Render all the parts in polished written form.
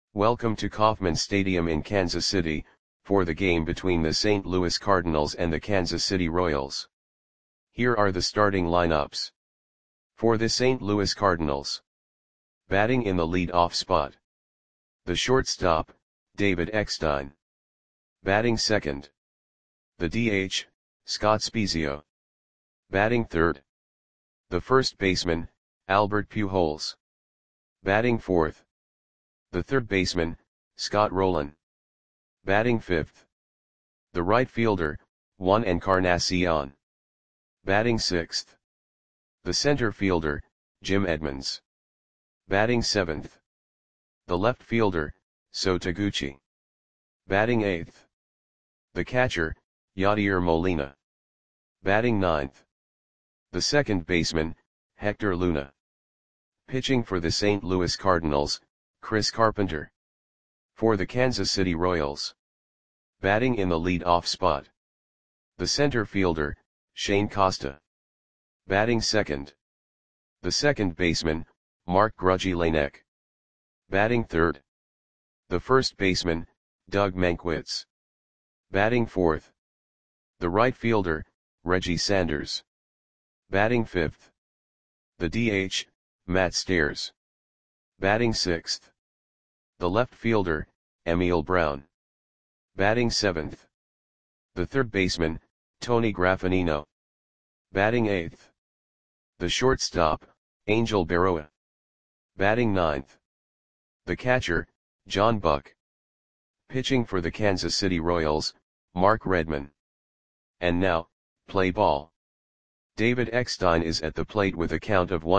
Welcome to Kauffman Stadium in Kansas City, for the game between the St. Louis Cardinals and the Kansas City Royals. Here are the starting lineups. For the St. Louis Cardinals. Batting in the lead-off spot. The shortstop, David Eckstein. Batting second. The DH, Scott Spiezio. Batting third. The first baseman, Albert Pujols. Batting fourth. The third baseman, Scott Rolen. Batting fifth. The right fielder, Juan Encarnacion. Batting sixth. The center fielder, Jim Edmonds. Batting seventh. The left fielder, So Taguchi. Batting eighth. The catcher, Yadier Molina. Batting ninth. The second baseman, Hector Luna. Pitching for the St. Louis Cardinals, Chris Carpenter. For the Kansas City Royals. Batting in the lead-off spot. The center fielder, Shane Costa. Batting second. The second baseman, Mark Grudzielanek. Batting third. The first baseman, Doug Mankiewicz. Batting fourth. The right fielder, Reggie Sanders. Batting fifth. The DH, Matt Stairs. Batting sixth. The left fielder, Emil Brown. Batting seventh. The third baseman, Tony Graffanino. Batting eighth. The shortstop, Angel Berroa. Batting ninth. The catcher, John Buck. Pitching for the Kansas City Royals, Mark Redman. And now, play ball. David Eckstein is at the plate with a count of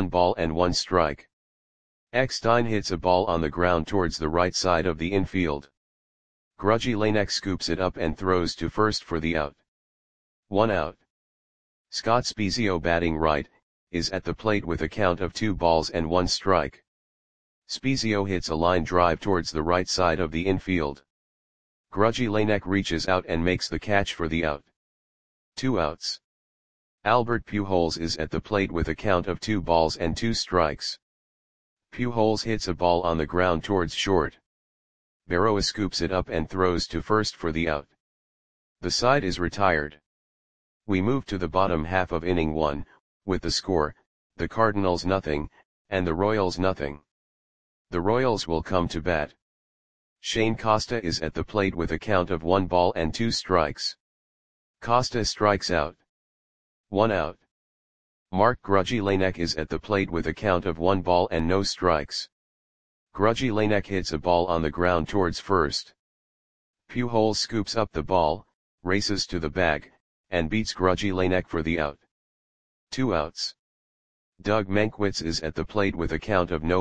1-1 Eckstein hits a ball on the ground towards the right side of the infield. Grudzielanek scoops it up and throws to first for the out. 1 out. Scott Spiezio, batting right, is at the plate with a count of 2-1. Spiezio hits a line drive towards the right side of the infield. Grudzielanek reaches out and makes the catch for the out. 2 outs. Albert Pujols is at the plate with a count of 2-2. Pujols hits a ball on the ground towards short. Berroa scoops it up and throws to first for the out. The side is retired. We move to the bottom half of inning 1, with the score, the Cardinals 0, and the Royals 0. The Royals will come to bat. Shane Costa is at the plate with a count of 1-2. Costa strikes out. 1 out. Mark Grudzielanek is at the plate with a count of 1-0. Grudzielanek hits a ball on the ground towards first. Pujols scoops up the ball, races to the bag, and beats Grudzielanek for the out. 2 outs. Doug Mankiewicz is at the plate with a count of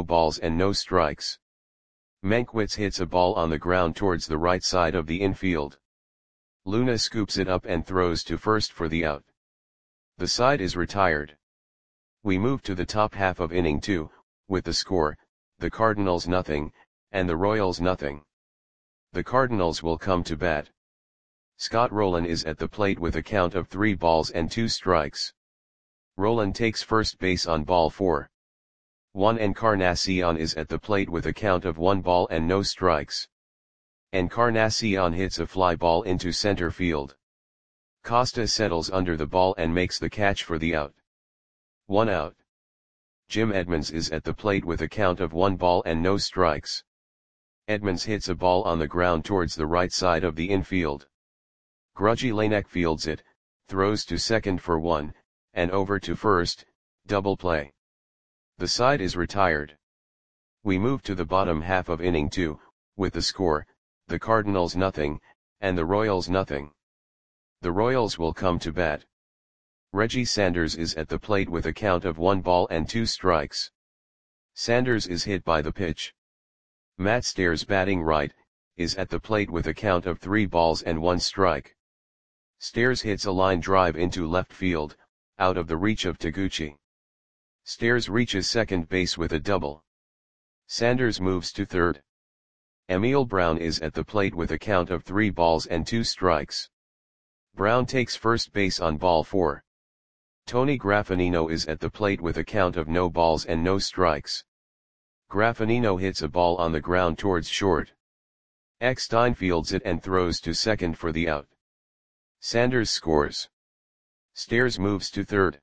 0-0. Mankiewicz hits a ball on the ground towards the right side of the infield. Luna scoops it up and throws to first for the out. The side is retired. We move to the top half of inning 2, with the score, the Cardinals 0, and the Royals 0. The Cardinals will come to bat. Scott Rolen is at the plate with a count of 3-2. Rolen takes first base on ball 4. Juan Encarnacion is at the plate with a count of 1-0. Encarnacion hits a fly ball into center field. Costa settles under the ball and makes the catch for the out. 1 out. Jim Edmonds is at the plate with a count of 1-0. Edmonds hits a ball on the ground towards the right side of the infield. Grudzielanek fields it, throws to second for 1, and over to first, double play. The side is retired. We move to the bottom half of inning 2, with the score, the Cardinals 0, and the Royals 0. The Royals will come to bat. Reggie Sanders is at the plate with a count of 1-2. Sanders is hit by the pitch. Matt Stairs, batting right, is at the plate with a count of 3-1. Stairs hits a line drive into left field, out of the reach of Taguchi. Stairs reaches second base with a double. Sanders moves to third. Emil Brown is at the plate with a count of 3-2. Brown takes first base on ball 4. Tony Graffanino is at the plate with a count of 0-0. Graffinino hits a ball on the ground towards short. Eckstein fields it and throws to second for the out. Sanders scores. Stairs moves to third.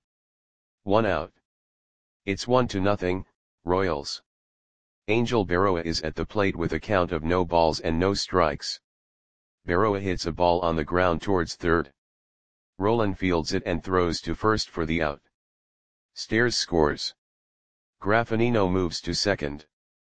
1 out. It's 1-0, Royals. Angel Berroa is at the plate with a count of no balls and no strikes. Berroa hits a ball on the ground towards third. Roland fields it and throws to first for the out. Stairs scores. Graffinino moves to second.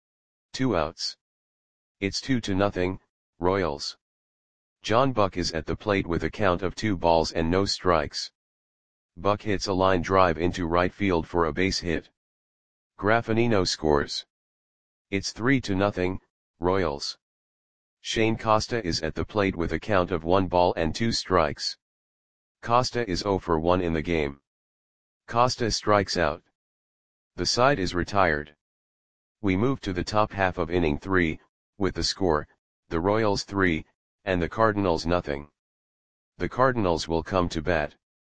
2 outs. It's 2-0, Royals. John Buck is at the plate with a count of 2 balls and no strikes. Buck hits a line drive into right field for a base hit. Graffinino scores. It's 3-0, Royals. Shane Costa is at the plate with a count of 1 ball and 2 strikes. Costa is 0 for 1 in the game. Costa strikes out. The side is retired. We move to the top half of inning 3, with the score, the Royals 3, and the Cardinals nothing. The Cardinals will come to bat.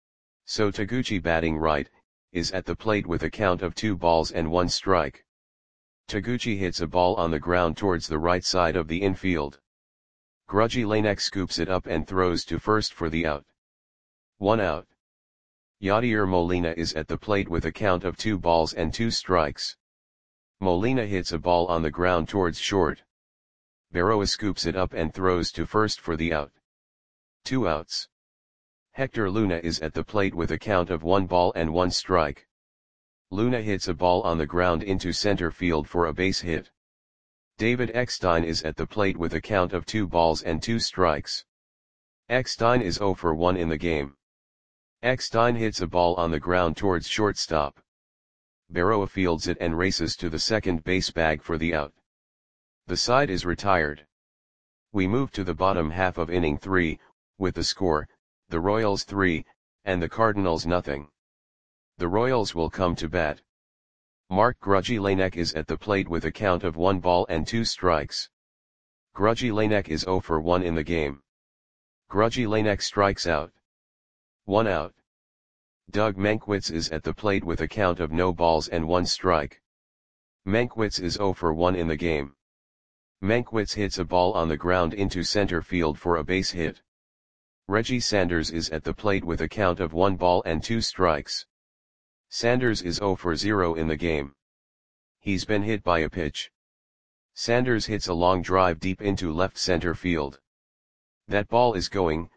So Taguchi, batting right, is at the plate with a count of 2 balls and 1 strike. Taguchi hits a ball on the ground towards the right side of the infield. Grudgy Lanek scoops it up and throws to first for the out. 1 out. Yadier Molina is at the plate with a count of 2 balls and 2 strikes. Molina hits a ball on the ground towards short. Berroa scoops it up and throws to first for the out. 2 outs. Hector Luna is at the plate with a count of 1 ball and 1 strike. Luna hits a ball on the ground into center field for a base hit. David Eckstein is at the plate with a count of 2 balls and 2 strikes. Eckstein is 0 for 1 in the game. Eckstein hits a ball on the ground towards shortstop. Berroa fields it and races to the second base bag for the out. The side is retired. We move to the bottom half of inning 3, with the score, the Royals 3, and the Cardinals nothing. The Royals will come to bat. Mark Grudgy Lanek is at the plate with a count of 1 ball and 2 strikes. Grudgy Lanek is 0 for 1 in the game. Grudgy Lanek strikes out. 1 out. Doug Mankiewicz is at the plate with a count of no balls and 1 strike. Mankiewicz is 0 for 1 in the game. Mankiewicz hits a ball on the ground into center field for a base hit. Reggie Sanders is at the plate with a count of 1 ball and 2 strikes. Sanders is 0 for 0 in the game. He's been hit by a pitch. Sanders hits a long drive deep into left center field. That ball is going,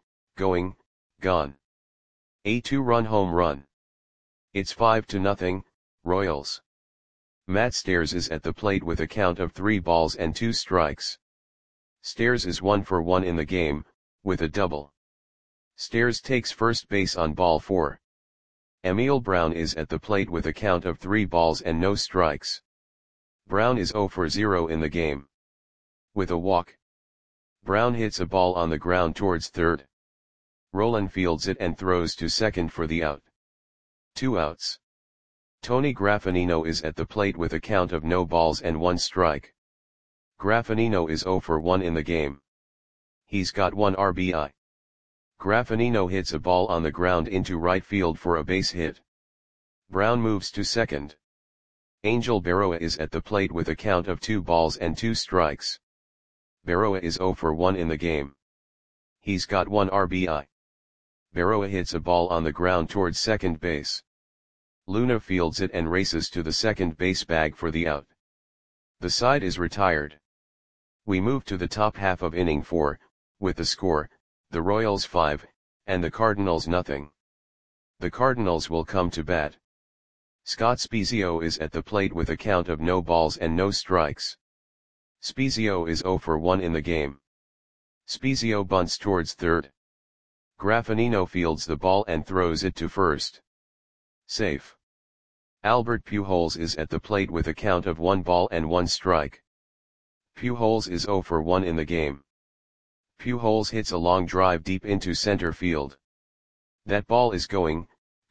gone. A 2-run home run. It's 5-0, Royals. Matt Stairs is at the plate with a count of 3 balls and 2 strikes. Stairs is 1 for 1 in the game, with a double. Stairs takes first base on ball 4. Emil Brown is at the plate with a count of 3 balls and no strikes. Brown is 0 for 0 in the game. With a walk. Brown hits a ball on the ground towards third. Roland fields it and throws to second for the out. 2 outs. Tony Graffinino is at the plate with a count of no balls and 1 strike. Graffinino is 0 for 1 in the game. He's got 1 RBI. Graffinino hits a ball on the ground into right field for a base hit. Brown moves to second. Angel Berroa is at the plate with a count of 2 balls and 2 strikes. Berroa is 0 for 1 in the game. He's got 1 RBI. Berroa hits a ball on the ground towards second base. Luna fields it and races to the second base bag for the out. The side is retired. We move to the top half of inning 4, with the score, the Royals 5, and the Cardinals nothing. The Cardinals will come to bat. Scott Spiezio is at the plate with a count of no balls and no strikes. Spiezio is 0 for 1 in the game. Spiezio bunts towards third. Graffinino fields the ball and throws it to first. Safe. Albert Pujols is at the plate with a count of 1 ball and 1 strike. Pujols is 0 for 1 in the game. Pujols hits a long drive deep into center field. That ball is going,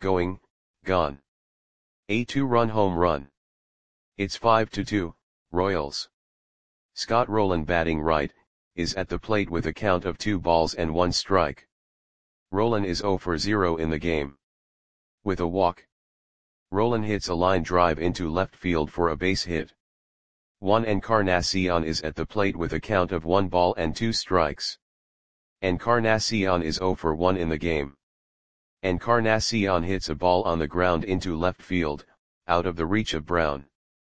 gone. A 2-run home run. It's 5-2, Royals. Scott Rolen, batting right, is at the plate with a count of 2 balls and 1 strike. Rolen is 0 for 0 in the game. With a walk. Rolen hits a line drive into left field for a base hit. 1 Encarnacion is at the plate with a count of 1 ball and 2 strikes. Encarnacion is 0 for 1 in the game. Encarnacion hits a ball on the ground into left field, out of the reach of Brown.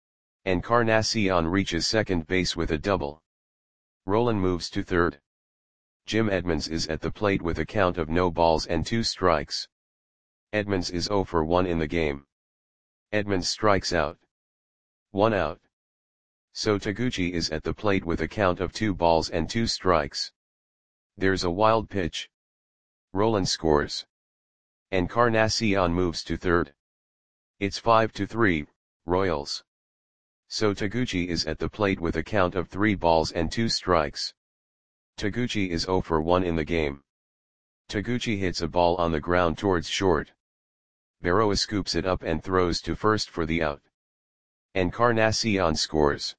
Encarnacion reaches second base with a double. Roland moves to third. Jim Edmonds is at the plate with a count of no balls and 2 strikes. Edmonds is 0 for 1 in the game. Edmonds strikes out. 1 out. So Taguchi is at the plate with a count of 2 balls and 2 strikes. There's a wild pitch. Roland scores. Encarnacion moves to third. It's 5-3, Royals. So Taguchi is at the plate with a count of 3 balls and 2 strikes. Taguchi is 0 for 1 in the game. Taguchi hits a ball on the ground towards short. Berroa scoops it up and throws to first for the out. Encarnacion scores.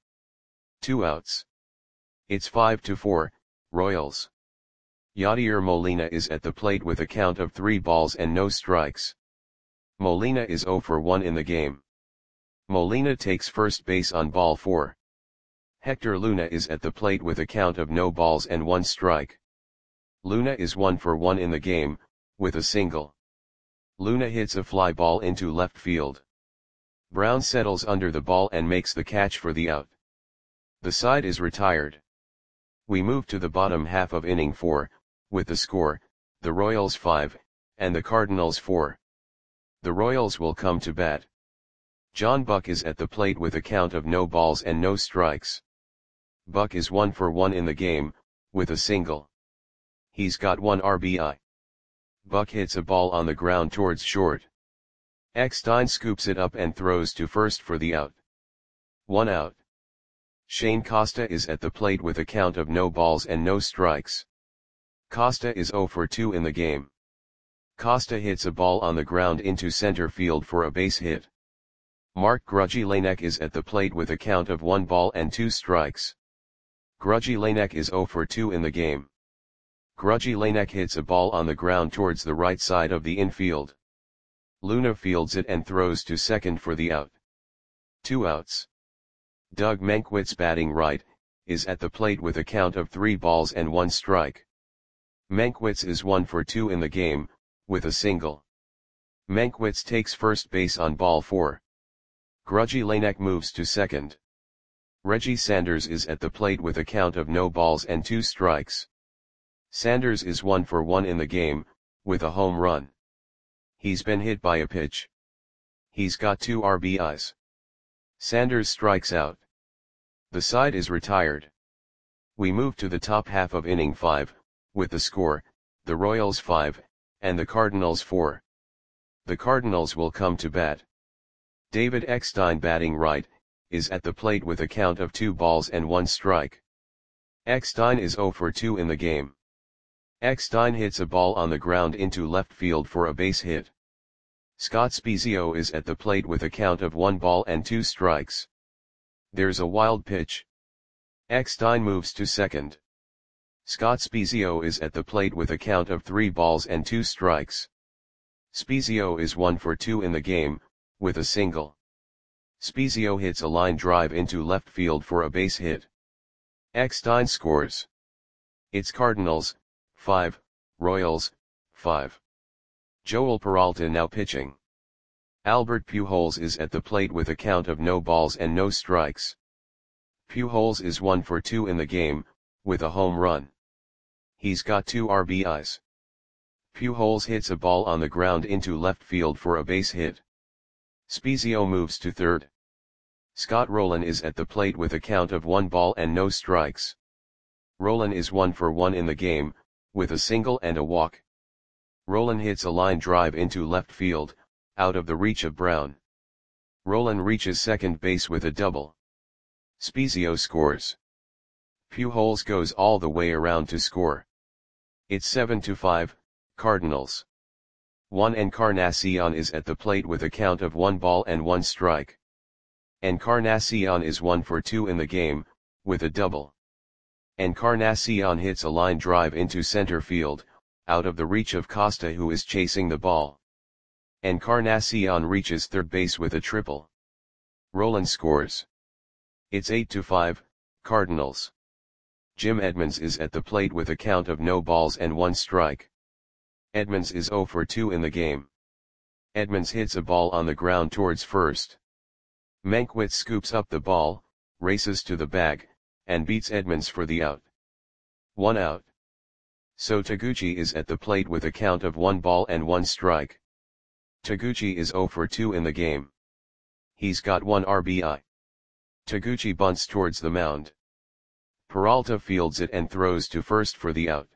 2 outs. It's 5-4, Royals. Yadier Molina is at the plate with a count of 3 balls and no strikes. Molina is 0 for 1 in the game. Molina takes first base on ball 4. Hector Luna is at the plate with a count of no balls and 1 strike. Luna is 1 for 1 in the game, with a single. Luna hits a fly ball into left field. Brown settles under the ball and makes the catch for the out. The side is retired. We move to the bottom half of inning 4, with the score, the Royals 5, and the Cardinals 4. The Royals will come to bat. John Buck is at the plate with a count of no balls and no strikes. Buck is 1 for 1 in the game, with a single. He's got 1 RBI. Buck hits a ball on the ground towards short. Eckstein scoops it up and throws to first for the out. 1 out. Shane Costa is at the plate with a count of no balls and no strikes. Costa is 0 for 2 in the game. Costa hits a ball on the ground into center field for a base hit. Mark Grudzielanek is at the plate with a count of 1 ball and 2 strikes. Grudzielanek is 0 for 2 in the game. Grudzielanek hits a ball on the ground towards the right side of the infield. Luna fields it and throws to second for the out. 2 outs. Doug Mankiewicz, batting right, is at the plate with a count of 3 balls and 1 strike. Mankiewicz is 1 for 2 in the game, with a single. Mankiewicz takes first base on ball 4. Grudzielanek moves to second. Reggie Sanders is at the plate with a count of no balls and 2 strikes. Sanders is 1 for 1 in the game, with a home run. He's been hit by a pitch. He's got 2 RBIs. Sanders strikes out. The side is retired. We move to the top half of inning 5, with the score, the Royals 5, and the Cardinals 4. The Cardinals will come to bat. David Eckstein, batting right, is at the plate with a count of 2 balls and 1 strike. Eckstein is 0 for 2 in the game. Eckstein hits a ball on the ground into left field for a base hit. Scott Spiezio is at the plate with a count of 1 ball and 2 strikes. There's a wild pitch. Eckstein moves to second. Scott Spiezio is at the plate with a count of 3 balls and 2 strikes. Spiezio is 1 for 2 in the game, with a single. Spiezio hits a line drive into left field for a base hit. Eckstein scores. It's Cardinals 5, Royals 5. Joel Peralta now pitching. Albert Pujols is at the plate with a count of no balls and no strikes. Pujols is 1 for 2 in the game, with a home run. He's got 2 RBIs. Pujols hits a ball on the ground into left field for a base hit. Spiezio moves to third. Scott Rolen is at the plate with a count of 1 ball and no strikes. Rolen is 1 for 1 in the game, with a single and a walk. Rolen hits a line drive into left field, out of the reach of Brown. Rolen reaches second base with a double. Spiezio scores. Pujols goes all the way around to score. It's 7-5, Cardinals. 1 Encarnacion is at the plate with a count of 1 ball and 1 strike. Encarnacion is 1 for 2 in the game, with a double. Encarnacion hits a line drive into center field, out of the reach of Costa, who is chasing the ball. Encarnacion reaches third base with a triple. Rolen scores. It's 8-5, Cardinals. Jim Edmonds is at the plate with a count of no balls and 1 strike. Edmonds is 0 for 2 in the game. Edmonds hits a ball on the ground towards first. Mankiewicz scoops up the ball, races to the bag, and beats Edmonds for the out. 1 out. So Taguchi is at the plate with a count of 1 ball and 1 strike. Taguchi is 0 for 2 in the game. He's got 1 RBI. Taguchi bunts towards the mound. Peralta fields it and throws to first for the out.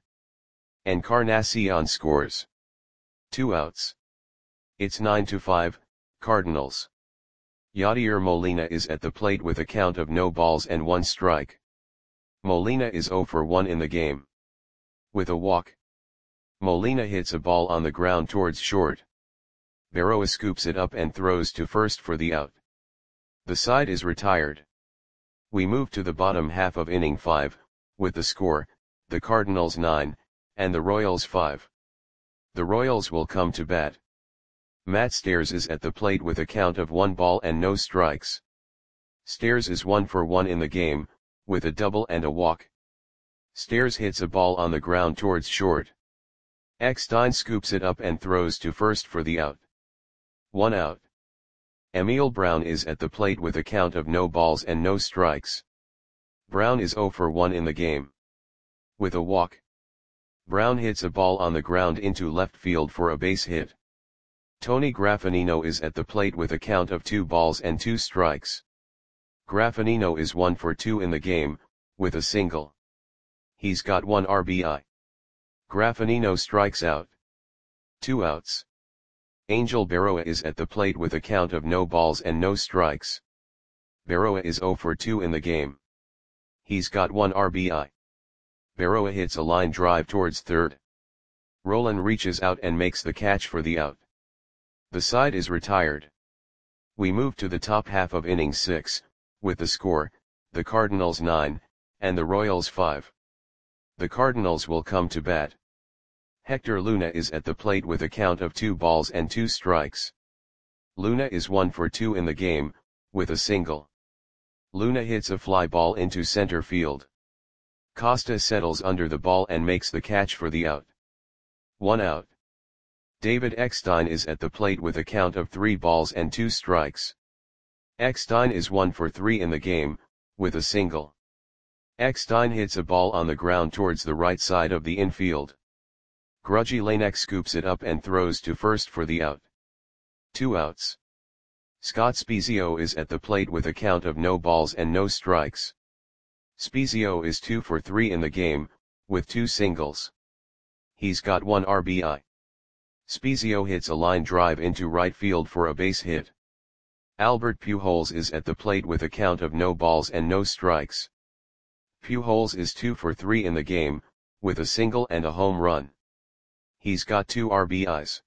Encarnacion scores. 2 outs. It's 9-5, Cardinals. Yadier Molina is at the plate with a count of no balls and 1 strike. Molina is 0 for 1 in the game. With a walk, Molina hits a ball on the ground towards short. Berroa scoops it up and throws to first for the out. The side is retired. We move to the bottom half of inning 5, with the score, the Cardinals 9, and the Royals 5. The Royals will come to bat. Matt Stairs is at the plate with a count of 1 ball and no strikes. Stairs is 1 for 1 in the game, with a double and a walk. Stairs hits a ball on the ground towards short. Eckstein scoops it up and throws to first for the out. 1 out. Emil Brown is at the plate with a count of no balls and no strikes. Brown is 0 for 1 in the game. With a walk, Brown hits a ball on the ground into left field for a base hit. Tony Graffinino is at the plate with a count of 2 balls and 2 strikes. Graffinino is 1 for 2 in the game, with a single. He's got 1 RBI. Graffinino strikes out. 2 outs. Angel Berroa is at the plate with a count of no balls and no strikes. Berroa is 0 for 2 in the game. He's got 1 RBI. Berroa hits a line drive towards third. Roland reaches out and makes the catch for the out. The side is retired. We move to the top half of inning 6, with the score, the Cardinals 9, and the Royals 5. The Cardinals will come to bat. Hector Luna is at the plate with a count of 2 balls and 2 strikes. Luna is 1 for 2 in the game, with a single. Luna hits a fly ball into center field. Costa settles under the ball and makes the catch for the out. 1 out. David Eckstein is at the plate with a count of 3 balls and 2 strikes. Eckstein is 1 for 3 in the game, with a single. Eckstein hits a ball on the ground towards the right side of the infield. Grudgy Lanek scoops it up and throws to first for the out. 2 outs. Scott Spiezio is at the plate with a count of no balls and no strikes. Spiezio is 2 for 3 in the game, with 2 singles. He's got 1 RBI. Spiezio hits a line drive into right field for a base hit. Albert Pujols is at the plate with a count of no balls and no strikes. Pujols is 2 for 3 in the game, with a single and a home run. He's got 2 RBIs.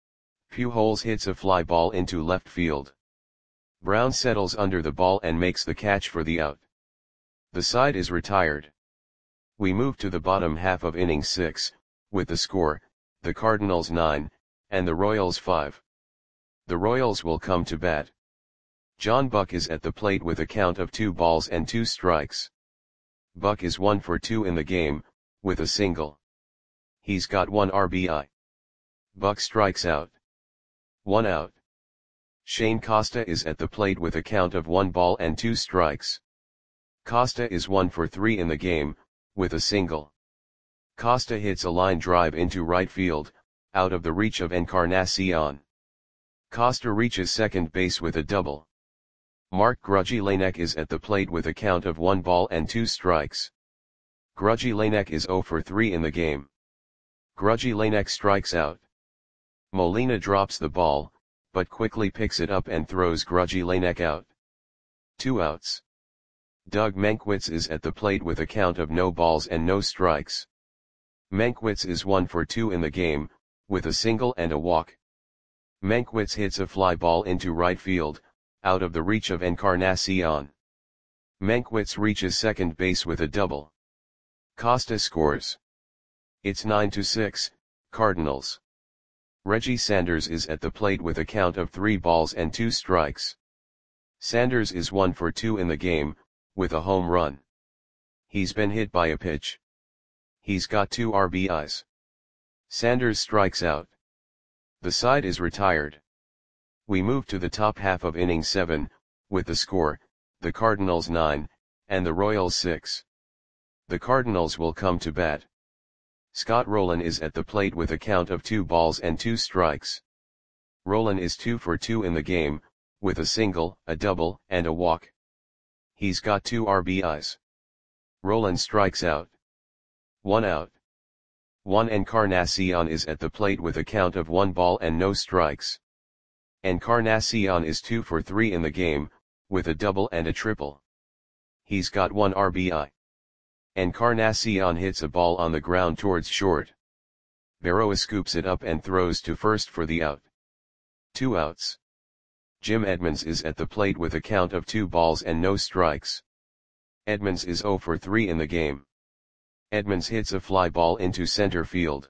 Pujols hits a fly ball into left field. Brown settles under the ball and makes the catch for the out. The side is retired. We move to the bottom half of inning 6, with the score, the Cardinals 9, and the Royals 5. The Royals will come to bat. John Buck is at the plate with a count of 2 balls and 2 strikes. Buck is 1 for 2 in the game, with a single. He's got 1 RBI. Buck strikes out. 1 out. Shane Costa is at the plate with a count of 1 ball and 2 strikes. Costa is 1 for 3 in the game, with a single. Costa hits a line drive into right field, out of the reach of Encarnacion. Costa reaches second base with a double. Mark Grudgy Lanek is at the plate with a count of 1 ball and 2 strikes. Grudgy Lanek is 0 for 3 in the game. Grudgy Lanek strikes out. Molina drops the ball, but quickly picks it up and throws Grudgy Lanek out. 2 outs. Doug Mankiewicz is at the plate with a count of no balls and no strikes. Mankiewicz is 1 for 2 in the game, with a single and a walk. Mankiewicz hits a fly ball into right field, out of the reach of Encarnacion. Mankiewicz reaches second base with a double. Costa scores. It's 9-6, Cardinals. Reggie Sanders is at the plate with a count of 3 balls and 2 strikes. Sanders is 1 for 2 in the game, with a home run. He's been hit by a pitch. He's got 2 RBIs. Sanders strikes out. The side is retired. We move to the top half of inning 7, with the score, the Cardinals 9, and the Royals 6. The Cardinals will come to bat. Scott Rolen is at the plate with a count of 2 balls and 2 strikes. Rolen is 2 for 2 in the game, with a single, a double, and a walk. He's got 2 RBIs. Rolen strikes out. 1 out. Juan Encarnacion is at the plate with a count of 1 ball and no strikes. Encarnacion is 2 for 3 in the game, with a double and a triple. He's got 1 RBI. Encarnacion hits a ball on the ground towards short. Berroa scoops it up and throws to first for the out. 2 outs. Jim Edmonds is at the plate with a count of 2 balls and no strikes. Edmonds is 0 for 3 in the game. Edmonds hits a fly ball into center field.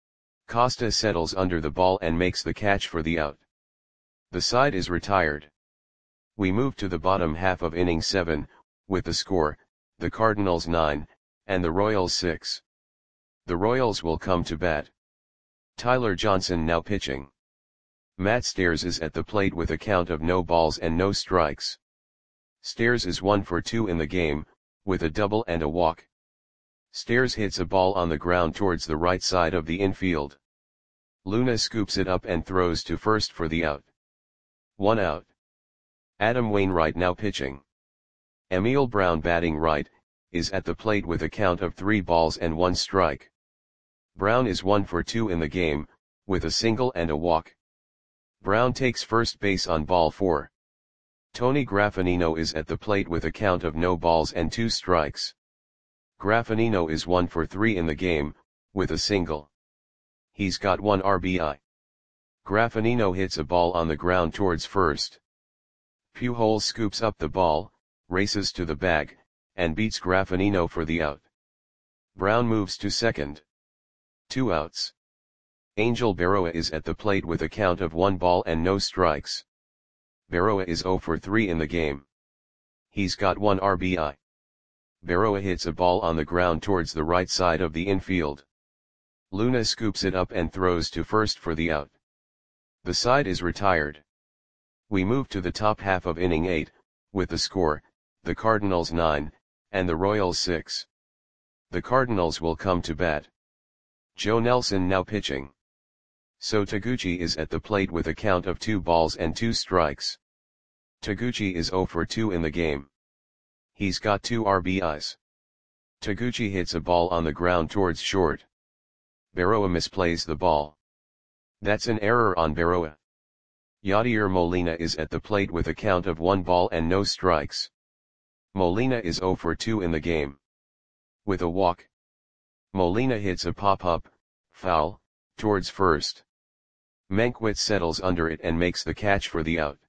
Costa settles under the ball and makes the catch for the out. The side is retired. We move to the bottom half of inning 7, with the score, the Cardinals 9, and the Royals 6. The Royals will come to bat. Tyler Johnson now pitching. Matt Stairs is at the plate with a count of no balls and no strikes. Stairs is 1 for 2 in the game, with a double and a walk. Stairs hits a ball on the ground towards the right side of the infield. Luna scoops it up and throws to first for the out. 1 out. Adam Wainwright now pitching. Emil Brown batting right, is at the plate with a count of 3 balls and 1 strike. Brown is 1 for 2 in the game, with a single and a walk. Brown takes first base on ball 4. Tony Graffinino is at the plate with a count of no balls and 2 strikes. Graffinino is 1 for 3 in the game, with a single. He's got 1 RBI. Graffinino hits a ball on the ground towards first. Pujols scoops up the ball, races to the bag, and beats Graffinino for the out. Brown moves to second. 2 outs. Angel Berroa is at the plate with a count of 1 ball and no strikes. Berroa is 0 for 3 in the game. He's got 1 RBI. Berroa hits a ball on the ground towards the right side of the infield. Luna scoops it up and throws to first for the out. The side is retired. We move to the top half of inning 8, with the score, the Cardinals 9, and the Royals 6. The Cardinals will come to bat. Joe Nelson now pitching. So Taguchi is at the plate with a count of 2 balls and 2 strikes. Taguchi is 0 for 2 in the game. He's got 2 RBIs. Taguchi hits a ball on the ground towards short. Berroa misplays the ball. That's an error on Berroa. Yadier Molina is at the plate with a count of 1 ball and no strikes. Molina is 0 for 2 in the game. With a walk. Molina hits a pop-up, foul, towards first. Mankiewicz settles under it and makes the catch for the out.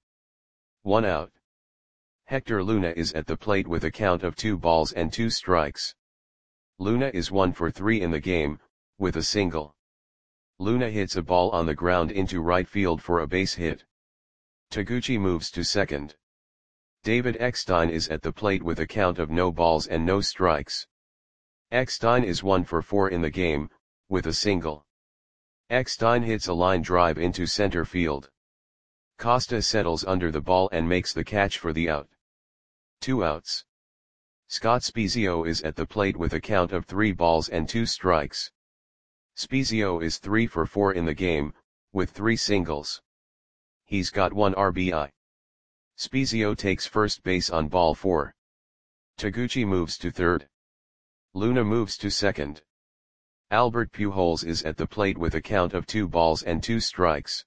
1 out. Hector Luna is at the plate with a count of 2 balls and 2 strikes. Luna is 1 for 3 in the game, with a single. Luna hits a ball on the ground into right field for a base hit. Taguchi moves to second. David Eckstein is at the plate with a count of no balls and no strikes. Eckstein is 1 for 4 in the game, with a single. Eckstein hits a line drive into center field. Costa settles under the ball and makes the catch for the out. 2 outs. Scott Spiezio is at the plate with a count of 3 balls and 2 strikes. Spiezio is 3 for 4 in the game, with 3 singles. He's got 1 RBI. Spiezio takes first base on ball 4. Taguchi moves to third. Luna moves to second. Albert Pujols is at the plate with a count of 2 balls and 2 strikes.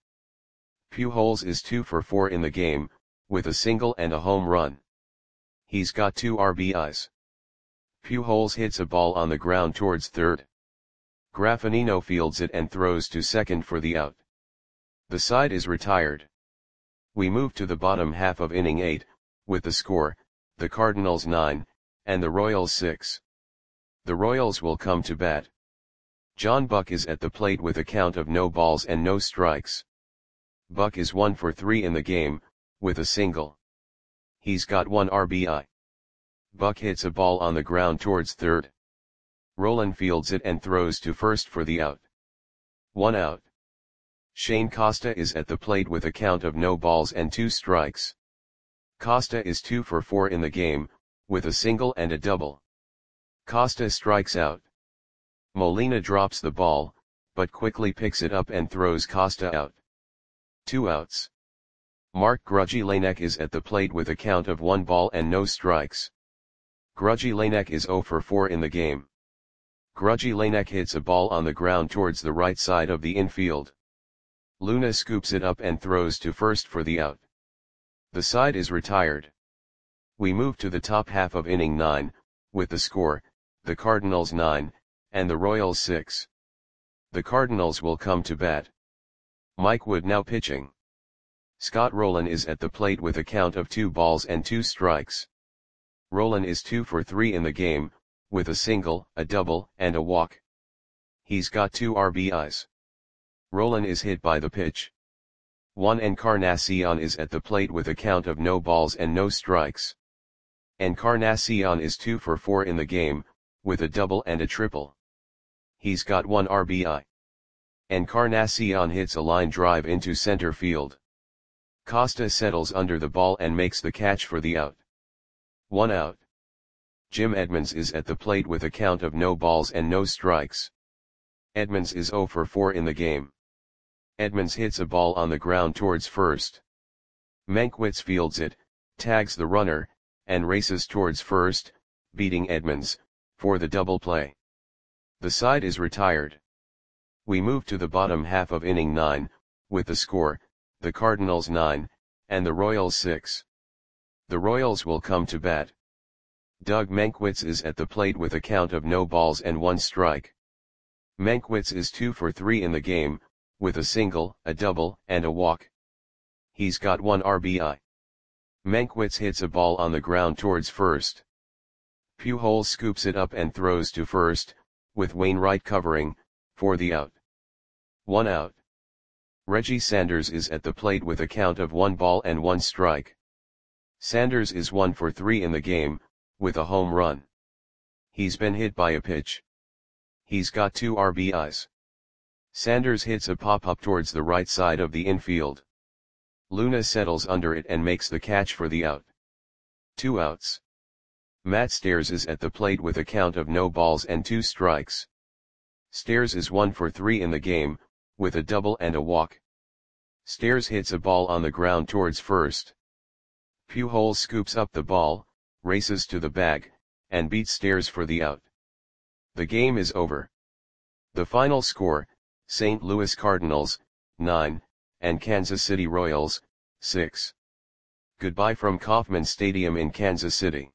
Pujols is 2 for 4 in the game, with a single and a home run. He's got 2 RBIs. Pujols hits a ball on the ground towards third. Graffinino fields it and throws to second for the out. The side is retired. We move to the bottom half of inning 8, with the score, the Cardinals 9, and the Royals 6. The Royals will come to bat. John Buck is at the plate with a count of no balls and no strikes. Buck is 1 for 3 in the game, with a single. He's got 1 RBI. Buck hits a ball on the ground towards third. Roland fields it and throws to first for the out. 1 out. Shane Costa is at the plate with a count of no balls and 2 strikes. Costa is 2 for 4 in the game, with a single and a double. Costa strikes out. Molina drops the ball, but quickly picks it up and throws Costa out. 2 outs. Mark Grudzielanek is at the plate with a count of 1 ball and no strikes. Grudzielanek is 0 for 4 in the game. Grudzielanek hits a ball on the ground towards the right side of the infield. Luna scoops it up and throws to first for the out. The side is retired. We move to the top half of inning 9, with the score, the Cardinals 9, and the Royals 6. The Cardinals will come to bat. Mike Wood now pitching. Scott Rolen is at the plate with a count of 2 balls and 2 strikes. Rolen is 2 for 3 in the game, with a single, a double, and a walk. He's got 2 RBIs. Rolen is hit by the pitch. Juan Encarnacion is at the plate with a count of no balls and no strikes. Encarnacion is 2 for 4 in the game, with a double and a triple. He's got 1 RBI. Encarnacion hits a line drive into center field. Costa settles under the ball and makes the catch for the out. 1 out. Jim Edmonds is at the plate with a count of no balls and no strikes. Edmonds is 0 for 4 in the game. Edmonds hits a ball on the ground towards first. Mankiewicz fields it, tags the runner, and races towards first, beating Edmonds, for the double play. The side is retired. We move to the bottom half of inning 9, with the score, the Cardinals 9, and the Royals 6. The Royals will come to bat. Doug Mankiewicz is at the plate with a count of no balls and 1 strike. Mankiewicz is 2 for 3 in the game, with a single, a double, and a walk. He's got 1 RBI. Mankiewicz hits a ball on the ground towards first. Pujols scoops it up and throws to first, with Wainwright covering, for the out. 1 out. Reggie Sanders is at the plate with a count of 1 ball and 1 strike. Sanders is 1 for 3 in the game, with a home run. He's been hit by a pitch. He's got 2 RBIs. Sanders hits a pop-up towards the right side of the infield. Luna settles under it and makes the catch for the out. 2 outs. Matt Stairs is at the plate with a count of no balls and 2 strikes. Stairs is 1 for 3 in the game, with a double and a walk. Stairs hits a ball on the ground towards first. Pujols scoops up the ball, races to the bag, and beats Stairs for the out. The game is over. The final score, St. Louis Cardinals, 9, and Kansas City Royals, 6. Goodbye from Kauffman Stadium in Kansas City.